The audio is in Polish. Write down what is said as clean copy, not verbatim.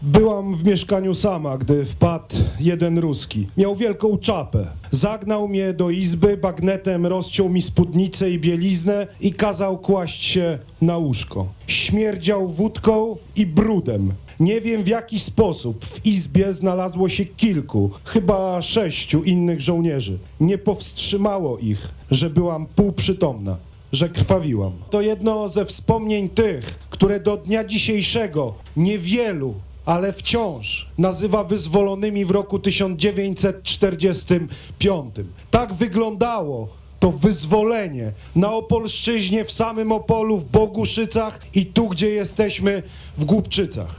Byłam w mieszkaniu sama, gdy wpadł jeden Ruski. Miał wielką czapę. Zagnał mnie do izby, bagnetem rozciął mi spódnicę i bieliznę i kazał kłaść się na łóżko. Śmierdział wódką i brudem. Nie wiem, w jaki sposób w izbie znalazło się kilku, chyba 6 innych żołnierzy. Nie powstrzymało ich, że byłam półprzytomna, że krwawiłam. To jedno ze wspomnień tych, które do dnia dzisiejszego niewielu, ale wciąż nazywa wyzwolonymi w roku 1945. Tak wyglądało to wyzwolenie na Opolszczyźnie, w samym Opolu, w Boguszycach i tu, gdzie jesteśmy, w Głubczycach.